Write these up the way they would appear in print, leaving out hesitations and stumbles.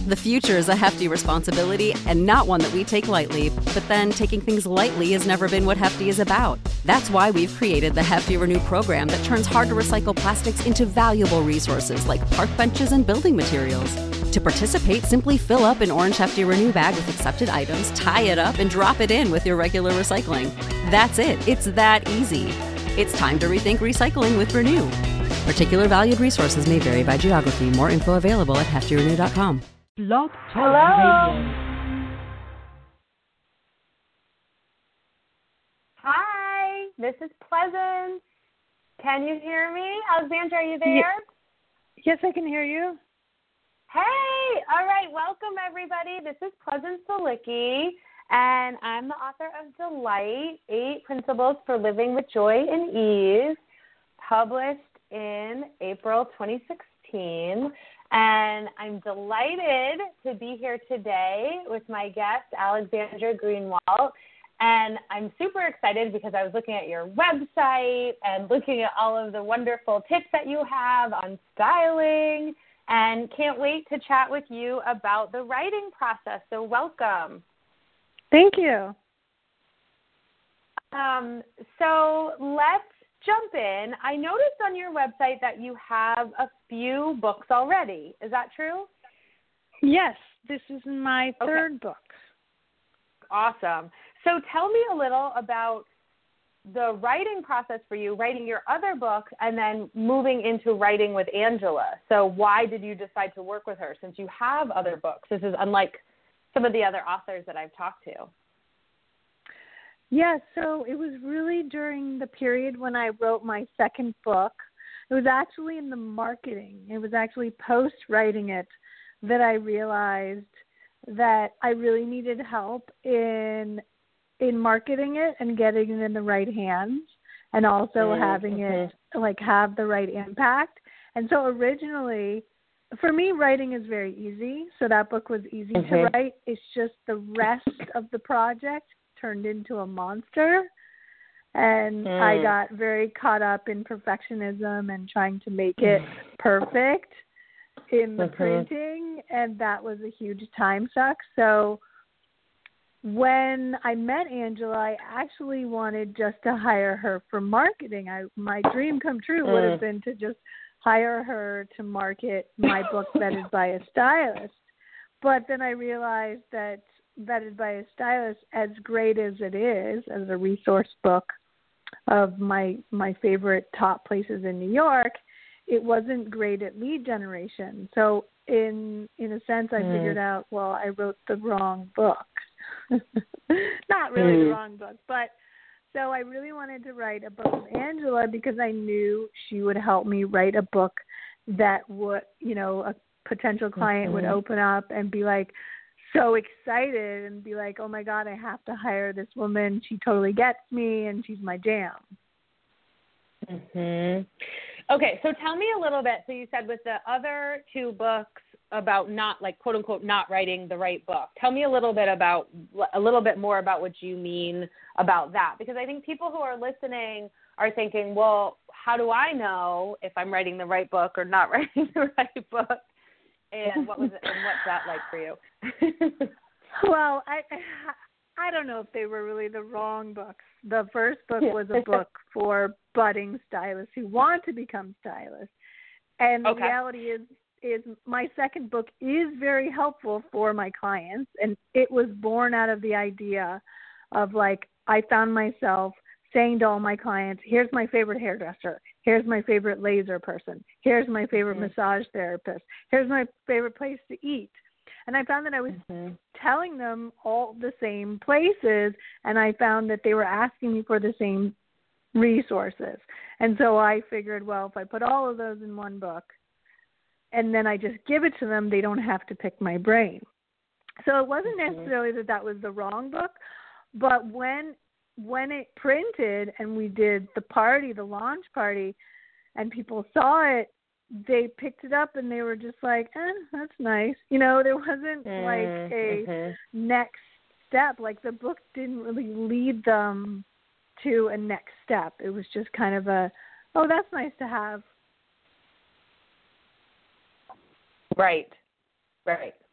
The future is a hefty responsibility and not one that we take lightly, but then taking things lightly has never been what Hefty is about. That's why we've created the Hefty Renew program that turns hard-to-recycle plastics into valuable resources like park benches and building materials. To participate, simply fill up an orange Hefty Renew bag with accepted items, tie it up, and drop it in with your regular recycling. That's it. It's that easy. It's time to rethink recycling with Renew. Particular valued resources may vary by geography. More info available at heftyrenew.com. Blog Talk Hello. Radio. Hi, this is Pleasance. Can you hear me? Alexandra, are you there? Yes, I can hear you. Hey, all right, welcome everybody. This is Pleasance Salicki, and I'm the author of Delight, 8 Principles for Living with Joy and Ease, published in April 2016. And I'm delighted to be here today with my guest, Alexandra Greenwalt. And I'm super excited because I was looking at your website and looking at all of the wonderful tips that you have on styling, and can't wait to chat with you about the writing process. So welcome. Thank you. So let's jump in. I noticed on your website that you have a few books already. Is that true? Yes, this is my third book. Awesome. So tell me a little about the writing process for you, writing your other book, and then moving into writing with Angela. So why did you decide to work with her since you have other books? This is unlike some of the other authors that I've talked to. Yeah, so it was really during the period when I wrote my second book. It was actually in the marketing. It was actually post-writing it that I realized that I really needed help in marketing it and getting it in the right hands, and also having it have the right impact. And so originally, for me, writing is very easy. So that book was easy to write. It's just the rest of the project turned into a monster, and I got very caught up in perfectionism and trying to make it perfect in the printing, and that was a huge time suck. So when I met Angela, I actually wanted just to hire her for marketing. My dream come true would have been to just hire her to market my book, Vetted by a Stylist. But then I realized that Vetted by a Stylist, as great as it is as a resource book of my favorite top places in New York, it wasn't great at lead generation. So in a sense, I figured out, well, I wrote the wrong book. Not really the wrong book, but so I really wanted to write a book with Angela because I knew she would help me write a book that would, a potential client would open up and be like so excited and be like, oh my God, I have to hire this woman. She totally gets me and she's my jam. Okay, so tell me a little bit. So you said with the other 2 books about not, like, quote unquote, not writing the right book. Tell me a little bit more about what you mean about that, because I think people who are listening are thinking, well, how do I know if I'm writing the right book or not writing the right book? And what's that like for you? Well, I don't know if they were really the wrong books. The first book was a book for budding stylists who want to become stylists. And the reality is my second book is very helpful for my clients. And it was born out of the idea of, like, I found myself saying to all my clients, here's my favorite hairdresser. Here's my favorite laser person. Here's my favorite massage therapist. Here's my favorite place to eat. And I found that I was telling them all the same places, and I found that they were asking me for the same resources. And so I figured, well, if I put all of those in one book and then I just give it to them, they don't have to pick my brain. So it wasn't necessarily that was the wrong book, but when it printed and we did the launch party, and people saw it, they picked it up and they were just like, that's nice. There wasn't like a next step. Like, the book didn't really lead them to a next step. It was just kind of that's nice to have. Right.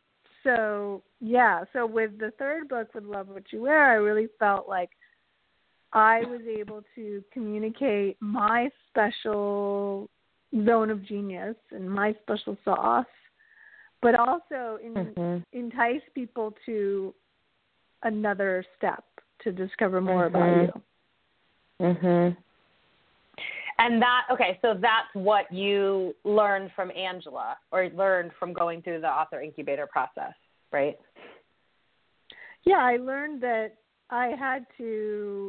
So with the third book, with Love What You Wear, I really felt like I was able to communicate my special zone of genius and my special sauce, but also entice people to another step to discover more about you. Mm-hmm. And so that's what you learned from Angela, or learned from going through the author incubator process, right? Yeah, I learned that I had to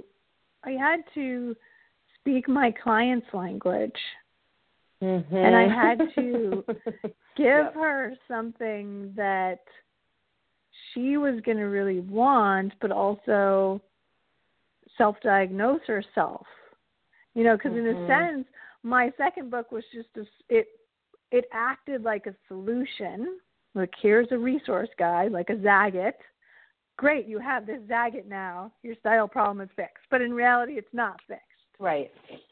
speak my client's language. Mm-hmm. And I had to give her something that she was going to really want, but also self-diagnose herself. Because in a sense, my second book was just it acted like a solution. Like, here's a resource guide, like a Zagat. Great, you have this Zagat now. Your style problem is fixed. But in reality, it's not fixed. Right.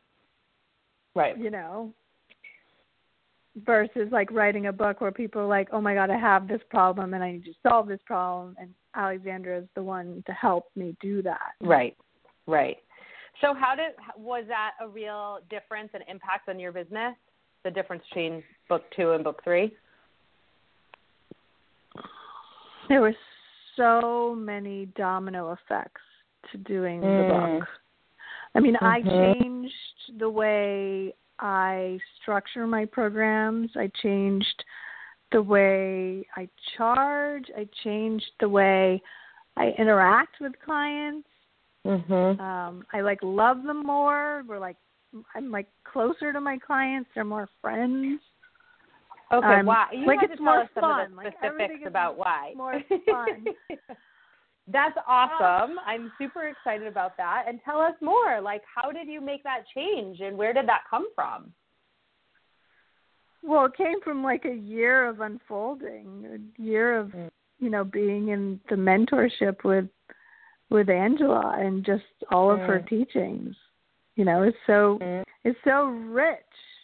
Versus like writing a book where people are like, oh my God, I have this problem and I need to solve this problem. And Alexandra is the one to help me do that. Right. So was that a real difference and impact on your business, the difference between book 2 and book 3? There were so many domino effects to doing the book. I mean, I changed the way I structure my programs. I changed the way I charge. I changed the way I interact with clients. I love them more. I'm closer to my clients. They're more friends. Okay, why? You have to tell us some fun. of the specifics about why. More fun. That's awesome. I'm super excited about that. And tell us more. How did you make that change, and where did that come from? Well, it came from a year of unfolding, a year of being in the mentorship with Angela and just all of her teachings. It's so rich.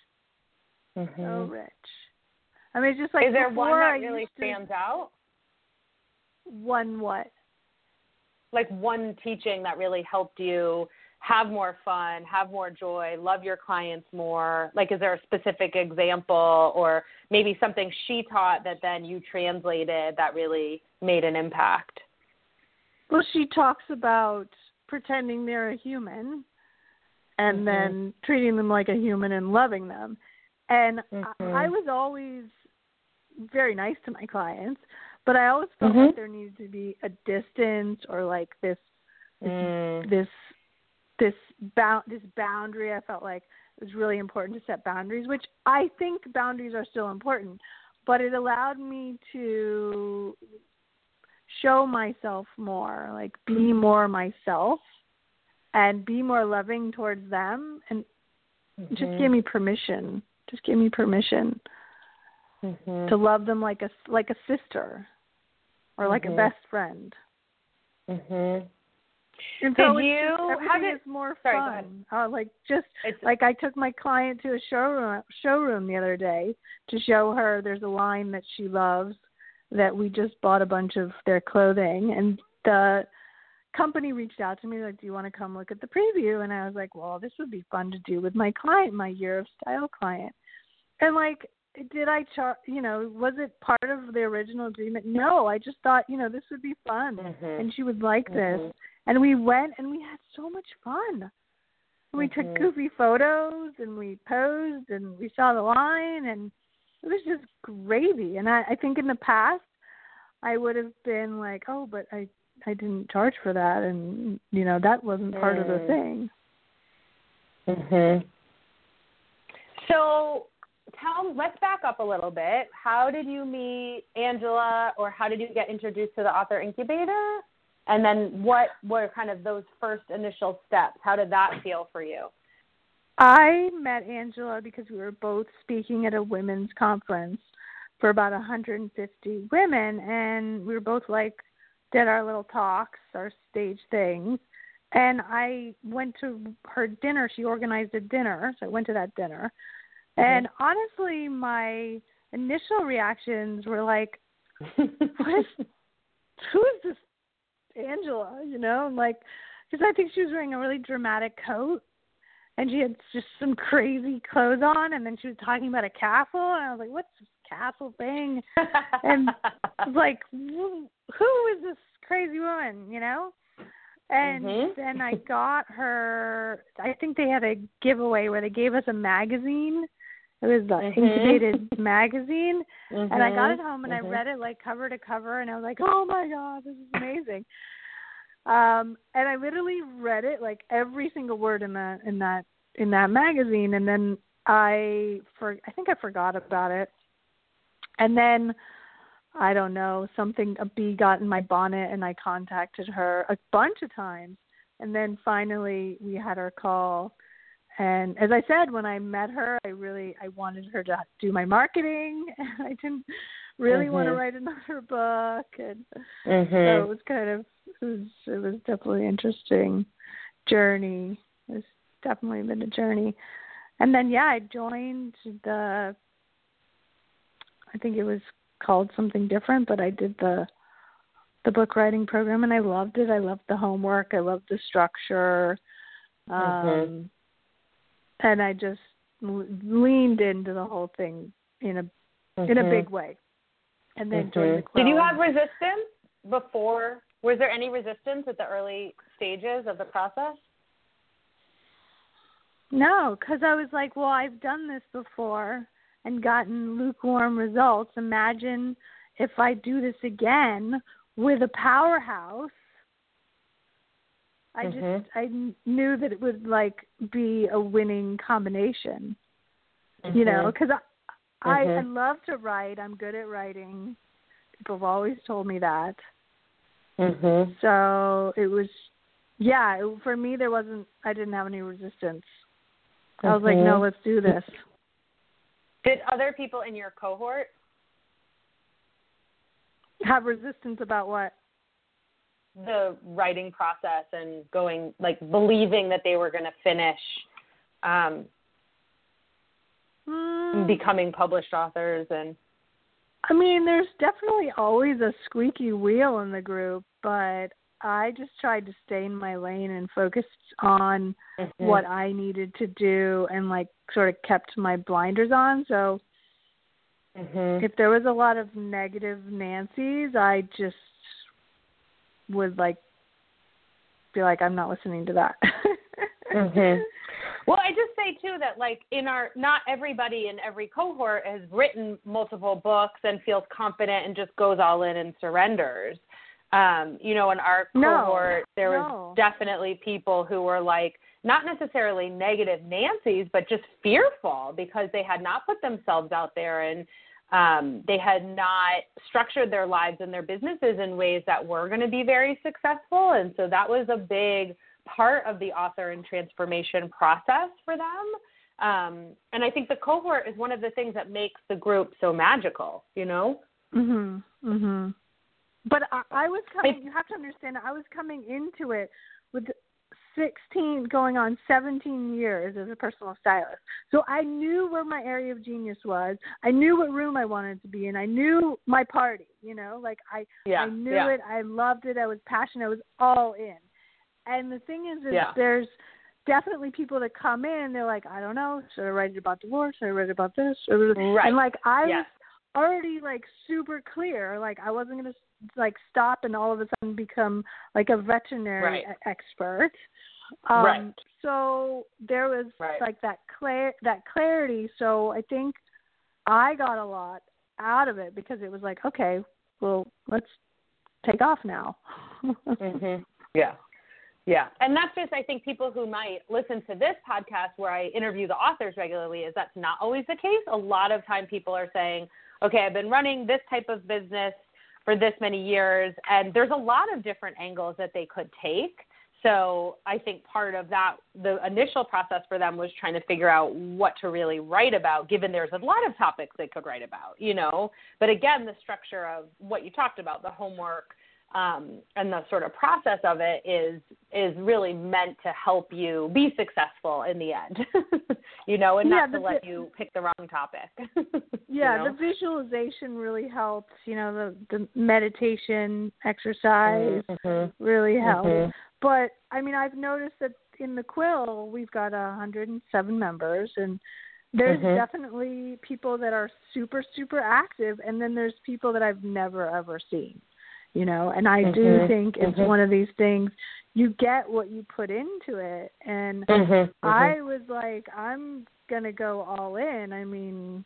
So rich. I mean, just is there one that really stands out? One what? One teaching that really helped you have more fun, have more joy, love your clients more? Is there a specific example or maybe something she taught that then you translated that really made an impact? Well, she talks about pretending they're a human and then treating them like a human and loving them. And I was always very nice to my clients, but I always felt like there needed to be a distance or this boundary. I felt like it was really important to set boundaries, which I think boundaries are still important, but it allowed me to show myself more, be more myself and be more loving towards them, and just give me permission. Just give me permission to love them like a sister or like a best friend. And so everything is more fun. I took my client to a showroom the other day to show her there's a line that she loves that we just bought a bunch of their clothing, and the company reached out to me do you want to come look at the preview? And I was like, well, this would be fun to do with my client, my Year of Style client. And did I was it part of the original agreement? No, I just thought, this would be fun and she would like this. And we went and we had so much fun. We took goofy photos and we posed and we saw the line, and it was just gravy. And I think in the past I would have been like, oh, but I didn't charge for that, and that wasn't part of the thing. So let's back up a little bit. How did you meet Angela, or how did you get introduced to the author incubator? And then what were kind of those first initial steps? How did that feel for you? I met Angela because we were both speaking at a women's conference for about 150 women, and we were both did our little talks, our stage things, and I went to her dinner. She organized a dinner, so I went to that dinner. And honestly, my initial reactions were who is this Angela, you know? And like, because I think she was wearing a really dramatic coat, and she had just some crazy clothes on, and then she was talking about a castle, and I was like, what's this castle thing? And I was like, who is this crazy woman, you know? And then I got her, I think they had a giveaway where they gave us a magazine. It was the Incubated magazine. And I got it home and I read it like cover to cover, and I was like, oh my God, this is amazing. And I literally read it, like every single word in that magazine, and then I think I forgot about it. And then I don't know, a bee got in my bonnet, and I contacted her a bunch of times, and then finally we had our call. And as I said, when I met her, I wanted her to do my marketing. I didn't really want to write another book, and so it was definitely an interesting journey. It's definitely been a journey. And then I joined I think it was called something different, but I did the book writing program, and I loved it. I loved the homework. I loved the structure. And I just leaned into the whole thing in a big way. And then joined the club. Did you have resistance before? Was there any resistance at the early stages of the process? No, because I was like, well, I've done this before and gotten lukewarm results. Imagine if I do this again with a powerhouse. I knew that it would like be a winning combination, you know, because I love to write. I'm good at writing. People have always told me that. So it was, for me, I didn't have any resistance. I was like, no, let's do this. Did other people in your cohort have resistance about what? The writing process and going, like, believing that they were going to finish becoming published authors? And I mean, there's definitely always a squeaky wheel in the group, but I just tried to stay in my lane and focused on what I needed to do, and like sort of kept my blinders on. So if there was a lot of negative Nancy's, I just would like be like, I'm not listening to that. Well, I just say too that like not everybody in every cohort has written multiple books and feels confident and just goes all in and surrenders. You know, in our cohort, there was definitely people who were like, not necessarily negative Nancy's, but just fearful because they had not put themselves out there, and they had not structured their lives and their businesses in ways that were going to be very successful. And so that was a big part of the author and transformation process for them. And I think the cohort is one of the things that makes the group so magical, you know? But I was coming, you have to understand, I was coming into it with 16 going on 17 years as a personal stylist. So I knew where my area of genius was. I knew what room I wanted to be in. I knew my party, you know, like I knew it. I loved it. I was passionate. I was all in. And the thing is there's definitely people that come in, they're like, I don't know, should I write about divorce? Should I write about this? And like I was already like super clear. Like I wasn't going to like stop and all of a sudden become like a veterinary expert. So there was like that clarity. So I think I got a lot out of it because it was like, okay, well, let's take off now. Yeah. And that's just, I think people who might listen to this podcast where I interview the authors regularly, is that's not always the case. A lot of time people are saying, okay, I've been running this type of business for this many years, and there's a lot of different angles that they could take. So I think part of that, the initial process for them was trying to figure out what to really write about, given there's a lot of topics they could write about, you know. But again, the structure of what you talked about, the homework, and the sort of process of it is really meant to help you be successful in the end, and not to let you pick the wrong topic. The visualization really helps, the meditation exercise really helps. But, I've noticed that in the Quill, we've got 107 members, and there's definitely people that are super, super active, and then there's people that I've never, ever seen. And I do think it's one of these things, you get what you put into it. And I was like, I'm going to go all in,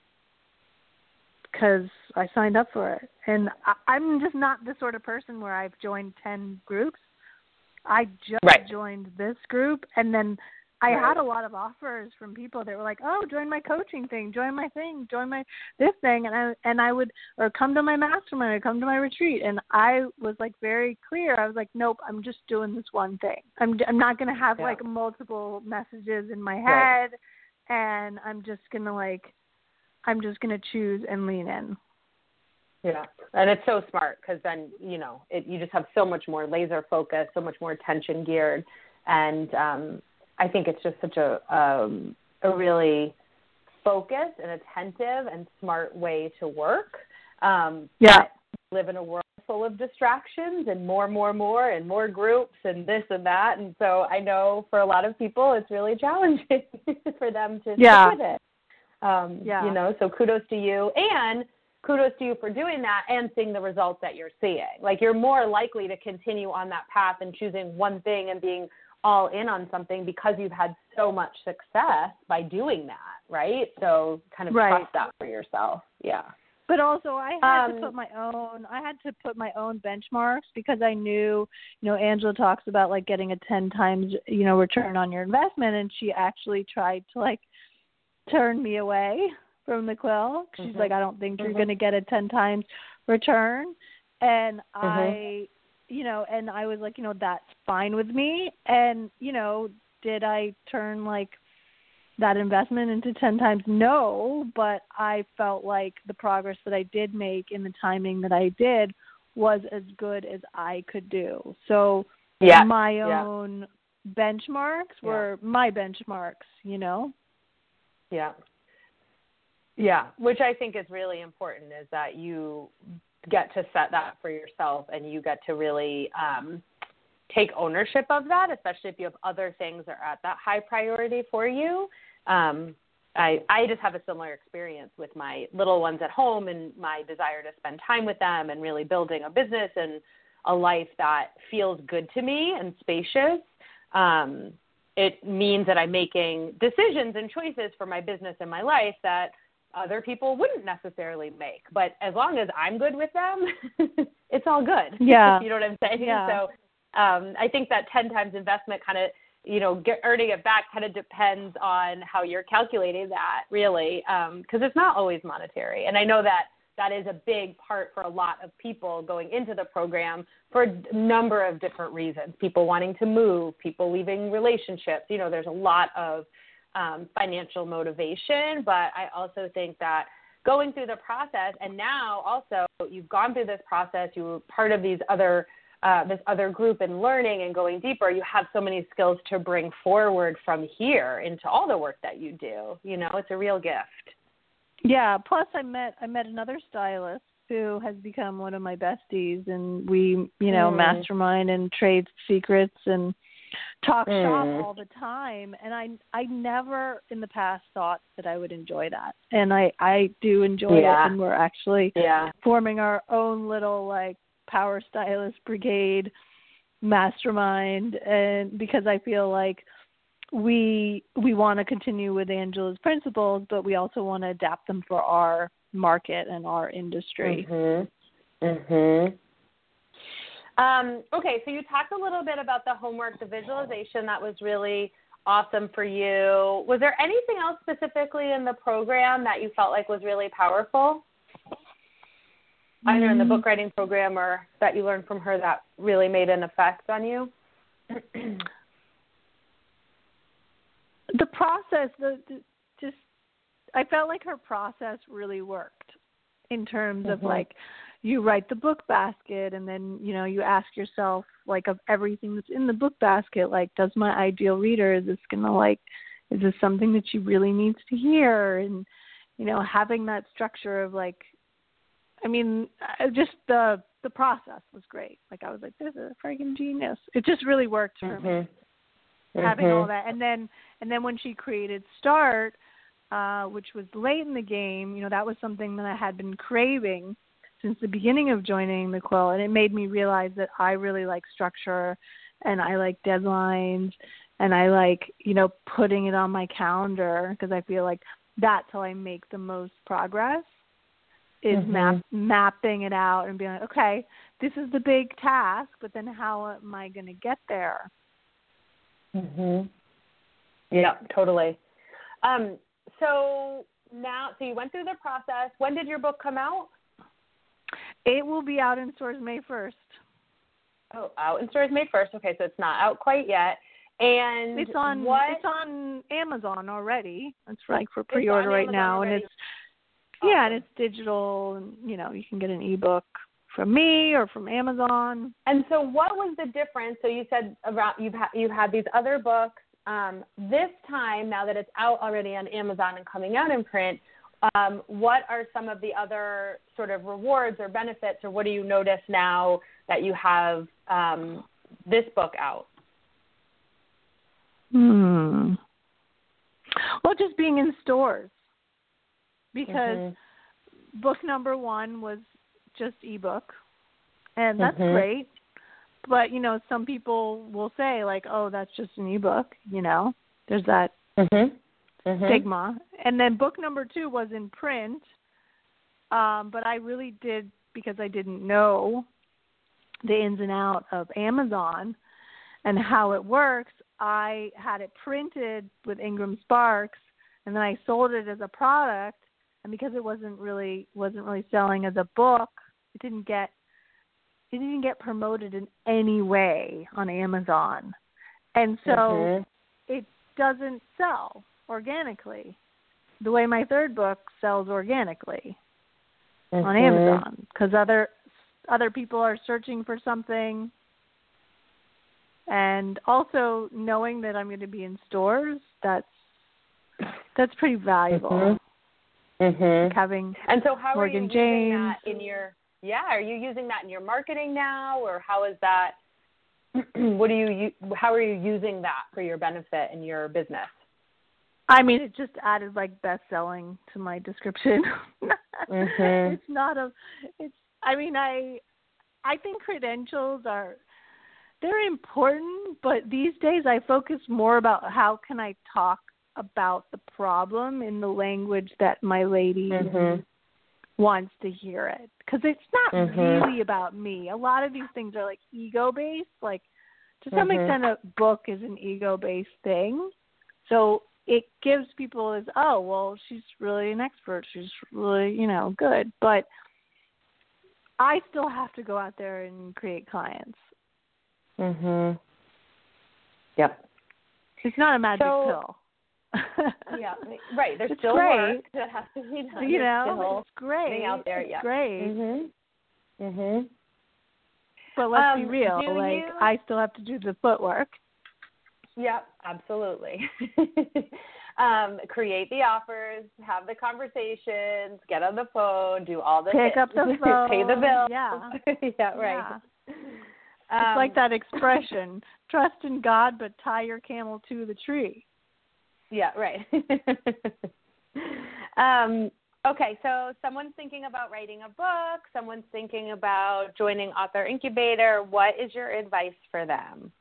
because I signed up for it. And I'm just not the sort of person where I've joined 10 groups. I just joined this group, and then I had a lot of offers from people that were like, "Oh, join my coaching thing, join my thing, join my this thing," and I would, or come to my mastermind, or come to my retreat, and I was like very clear. I was like, "Nope, I'm just doing this one thing. I'm not going to have like multiple messages in my head, and I'm just going to choose and lean in." Yeah, and it's so smart, because then you just have so much more laser focus, so much more attention geared, and I think it's just such a really focused and attentive and smart way to work. We live in a world full of distractions and more and more groups and this and that. And so I know for a lot of people it's really challenging for them to stick with it. So kudos to you. And kudos to you for doing that and seeing the results that you're seeing. Like, you're more likely to continue on that path and choosing one thing and being all in on something because you've had so much success by doing that, right? So kind of trust that for yourself. Yeah. But also I had to put my own benchmarks, because I knew, Angela talks about like getting a 10 times, return on your investment. And she actually tried to like turn me away from the Quill. She's like, I don't think you're going to get a 10 times return. And and I was like, that's fine with me. And, did I turn like that investment into 10 times? No, but I felt like the progress that I did make in the timing that I did was as good as I could do. So my own benchmarks were my benchmarks, Yeah. Yeah, which I think is really important, is that you get to set that for yourself and you get to really take ownership of that, especially if you have other things that are at that high priority for you. I just have a similar experience with my little ones at home and my desire to spend time with them and really building a business and a life that feels good to me and spacious. It means that I'm making decisions and choices for my business and my life that other people wouldn't necessarily make. But as long as I'm good with them, it's all good. Yeah. You know what I'm saying? Yeah. So I think that 10 times investment kind of, earning it back kind of depends on how you're calculating that, really, because it's not always monetary. And I know that that is a big part for a lot of people going into the program for a number of different reasons. People wanting to move, people leaving relationships. There's a lot of financial motivation, but I also think that going through the process, and now also you've gone through this process, you were part of these other this other group and learning and going deeper, you have so many skills to bring forward from here into all the work that you do. It's a real gift. Yeah. Plus, I met another stylist who has become one of my besties, and we, mastermind and trade secrets and talk shop all the time. And I never in the past thought that I would enjoy that. And I do enjoy it. And we're actually forming our own little like Power Stylist Brigade mastermind. And because I feel like we want to continue with Angela's principles, but we also want to adapt them for our market and our industry. Okay, so you talked a little bit about the homework, the visualization. That was really awesome for you. Was there anything else specifically in the program that you felt like was really powerful? Either in the book writing program or that you learned from her that really made an effect on you? The process, I felt like her process really worked in terms of like, you write the book basket, and then, you know, you ask yourself, like, of everything that's in the book basket, like, does my ideal reader, is this something that she really needs to hear? And, you know, having that structure of, like, I mean, just the process was great. Like, I was like, this is a freaking genius. It just really worked for me, having all that. And then when she created Start, which was late in the game, you know, that was something that I had been craving since the beginning of joining the Quill, and it made me realize that I really like structure, and I like deadlines, and I like, you know, putting it on my calendar, because I feel like that's how I make the most progress, is mapping it out and being like, okay, this is the big task, but then how am I going to get there? Yeah, totally. So you went through the process. When did your book come out? It will be out in stores May 1st. Oh, out in stores May 1st. Okay, so it's not out quite yet. And it's on Amazon already. It's like for pre-order right now, already. And it's and it's digital, and you know, you can get an ebook from me or from Amazon. And so, what was the difference? So you said about you've had these other books. This time, now that it's out already on Amazon and coming out in print, what are some of the other sort of rewards or benefits, or what do you notice now that you have this book out? Well, just being in stores, because book number 1 was just ebook, and that's great. But, you know, some people will say, like, oh, that's just an ebook, you know. There's that stigma. And then book number 2 was in print, but I really did, because I didn't know the ins and outs of Amazon and how it works, I had it printed with Ingram Sparks, and then I sold it as a product. And because it wasn't really selling as a book, it didn't get promoted in any way on Amazon. And so it doesn't sell organically the way my third book sells organically on Amazon, because other people are searching for something. And also knowing that I'm going to be in stores, that's pretty valuable. Like having and so how Morgan are you James. using that in your are you using that in your marketing now, or how is that how are you using that for your benefit in your business? I mean, it just added like best selling to my description. I think credentials they're important, but these days I focus more about how can I talk about the problem in the language that my lady wants to hear it. Because it's not really about me. A lot of these things are like ego-based. Like, to some extent, a book is an ego-based thing. So it gives people as, oh, well, she's really an expert. She's really, you know, good. But I still have to go out there and create clients. Yep. It's not a magic pill. Yeah, right. There's it's still great. work that has to be done. You know, it's great. Out there, it's great. But let's be real. I still have to do the footwork. Yep, absolutely. Create the offers, have the conversations, get on the phone, do all the pick up the phone, pay the bill. Yeah, right. Yeah. It's like that expression: trust in God, but tie your camel to the tree. Yeah, right. Okay, so someone's thinking about writing a book, someone's thinking about joining Author Incubator. What is your advice for them?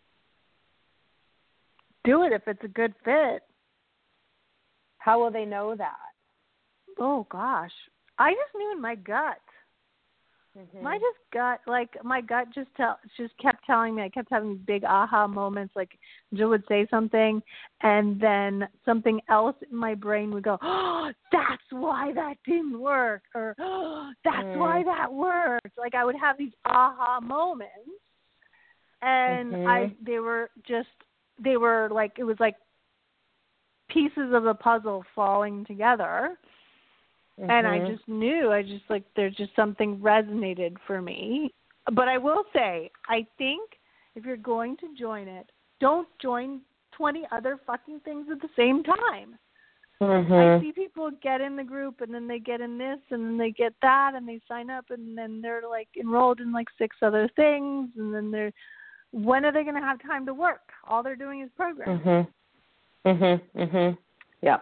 Do it if it's a good fit. How will they know that? Oh, gosh. I just knew in my gut. My gut just kept telling me. I kept having these big aha moments. Like Jill would say something, and then something else in my brain would go, "Oh, that's why that didn't work," or "Oh, that's why that worked." Like I would have these aha moments, and they were like, it was like pieces of the puzzle falling together. And I just knew, there's just something resonated for me. But I will say, I think if you're going to join it, don't join 20 other fucking things at the same time. I see people get in the group and then they get in this and then they get that and they sign up and then they're like enrolled in like 6 other things and then when are they going to have time to work? All they're doing is programming. Yep.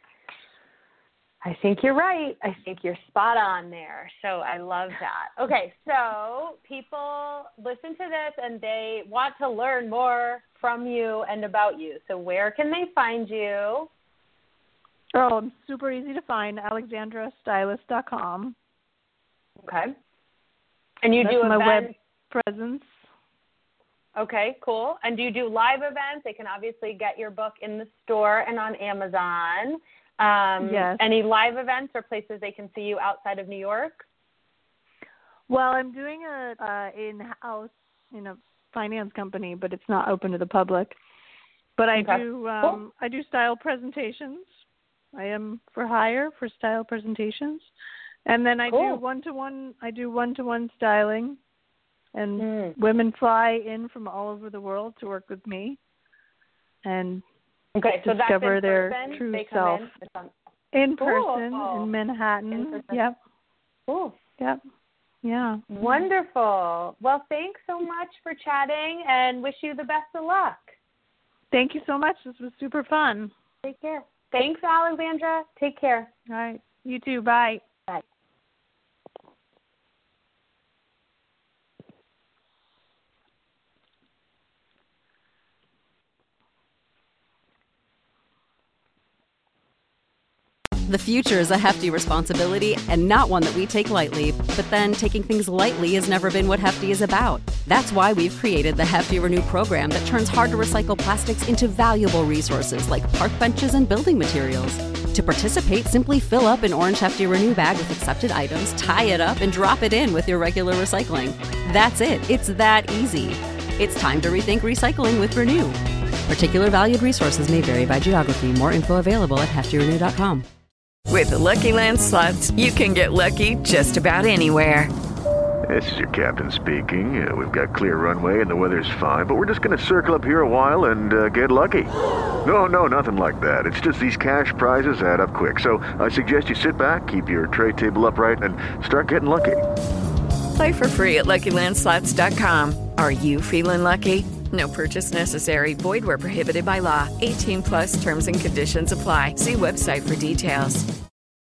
I think you're right. I think you're spot on there. So I love that. Okay, so people listen to this and they want to learn more from you and about you. So where can they find you? Oh, I'm super easy to find, alexandrastylist.com. Okay. And you That's do my events? web presence. Okay, cool. And do you do live events? They can obviously get your book in the store and on Amazon. Yes. Any live events or places they can see you outside of New York? Well, I'm doing a in-house in a finance company, but it's not open to the public. But I do I do style presentations. I am for hire for style presentations, and then I do one-to-one. I do one-to-one styling, and women fly in from all over the world to work with me, and discover their true self. In person in Manhattan. Yep. Cool. Yep. Yeah. Wonderful. Well, thanks so much for chatting, and wish you the best of luck. Thank you so much. This was super fun. Take care. Thanks, Alexandra. Take care. All right. You too. Bye. Bye. The future is a hefty responsibility and not one that we take lightly, but then taking things lightly has never been what Hefty is about. That's why we've created the Hefty Renew program that turns hard-to-recycle plastics into valuable resources like park benches and building materials. To participate, simply fill up an orange Hefty Renew bag with accepted items, tie it up, and drop it in with your regular recycling. That's it. It's that easy. It's time to rethink recycling with Renew. Particular valued resources may vary by geography. More info available at heftyrenew.com. With the Lucky Land Slots, you can get lucky just about anywhere. This is your captain speaking. We've got clear runway and the weather's fine, but we're just going to circle up here a while and get lucky. No, nothing like that. It's just these cash prizes add up quick. So I suggest you sit back, keep your tray table upright, and start getting lucky. Play for free at LuckyLandSlots.com. Are you feeling lucky? No purchase necessary. Void where prohibited by law. 18+ terms and conditions apply. See website for details.